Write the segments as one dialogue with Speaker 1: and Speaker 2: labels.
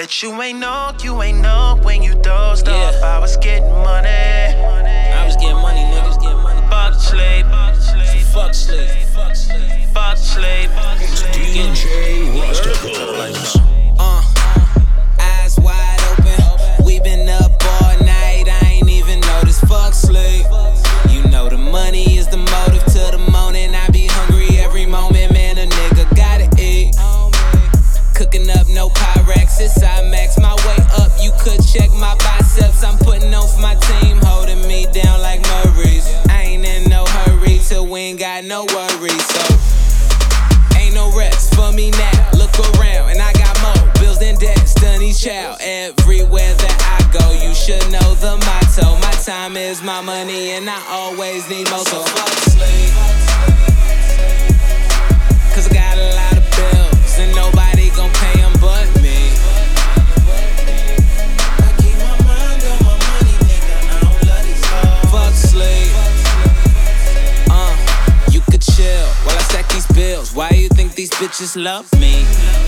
Speaker 1: But you ain't know when you dozed off. I was getting money.
Speaker 2: I was getting money, niggas getting money.
Speaker 1: Fuck sleep.
Speaker 2: Fuck sleep.
Speaker 1: Fuck sleep.
Speaker 3: It's DJ Rustical.
Speaker 2: Eyes wide open. We been up all night. I ain't even noticed. Fuck sleep. You know the money is the motive to the morning. I be hungry every moment, man. A nigga gotta eat. Cooking up no Pyrex, it's IMAX. My way up, you could check my biceps. I'm putting on for my team, holding me down like Maurice. I ain't in no hurry till we ain't got no worries. So ain't no rest for me now. Look around and I got more bills than Destiny's Child. Everywhere that I go, you should know the motto. My time is my money and I always need more. So fuck sleep, cause I got a lot of bills and nobody gon' pay them but me. I keep my mind on my money, nigga. I don't love these hoes. Fuck sleep. You could chill while I stack these bills. Why you think these bitches love me?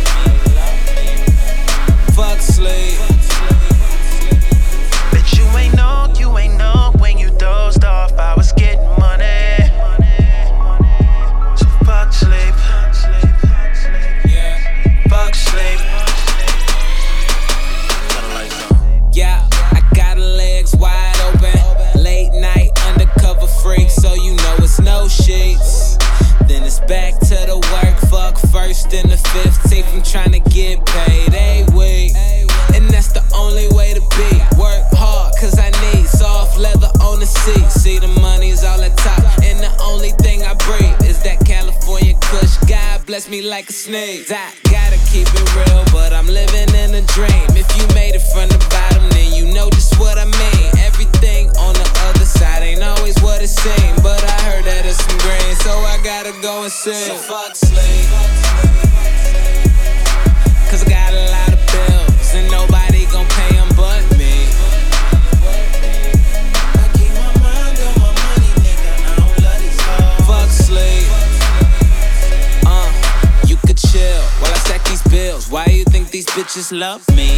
Speaker 2: Fuck sleep.
Speaker 1: But you ain't know when you dozed off. I was getting money. So fuck sleep. Fuck sleep.
Speaker 2: Yeah, I got her legs wide open. Late night undercover freak, so you know it's no sheets. Then it's back to the work. Fuck first and the 15th. I'm tryna get paid a week, and that's the only way to be. Work hard, cause I need soft leather on the seat. See the money's all at top, and the only thing I breathe is that California kush. God bless me like a sneeze. I gotta keep it real, but I'm living in a dream. If you made it from the bottom, then you know just what I mean. Everything on the other side ain't always what it seems, but I heard that it's some green, so I gotta go and sing. So fuck sleep, cause I got a lot of bills and nobody gon' pay them but me. I keep my mind on my money, nigga. I don't love these hoes. Fuck sleep. You could chill while I stack these bills. Why you think these bitches love me?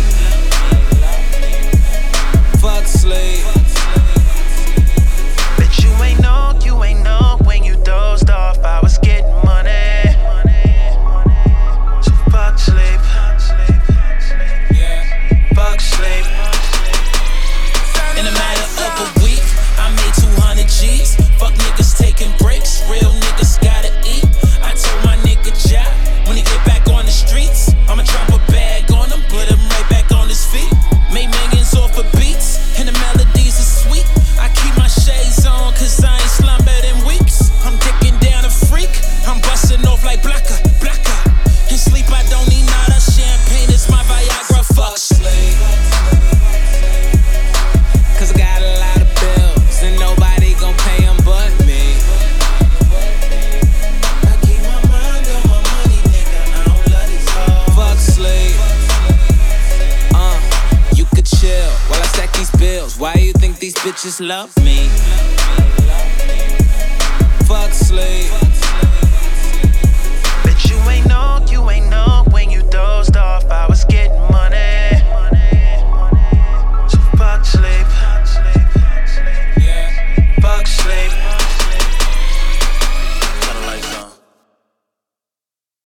Speaker 2: Fuck sleep.
Speaker 1: But you ain't know when you dozed off. I was getting money. So fuck sleep. Fuck sleep.
Speaker 4: In a matter of a week, I made 200 G's. Fuck niggas taking breaks, real niggas gotta eat. I told my nigga Jack, when he get back on the streets, I'ma drop a bag on him, put him right back on his feet. Made millions off of beats, and the melodies are sweet. I keep my shades on, cause I ain't slumbered in weeks. I'm dicking down a freak, I'm busting off like Blacka. In sleep I don't need nada, champagne is my Viagra. Fuck sleep,
Speaker 2: cause I got a lot of bills and nobody gon' pay them but me.
Speaker 4: I keep my mind on my money, nigga. I don't love these hoes.
Speaker 2: Fuck sleep. You could chill while I stack these bills. Why you think these bitches love me? Fuck sleep.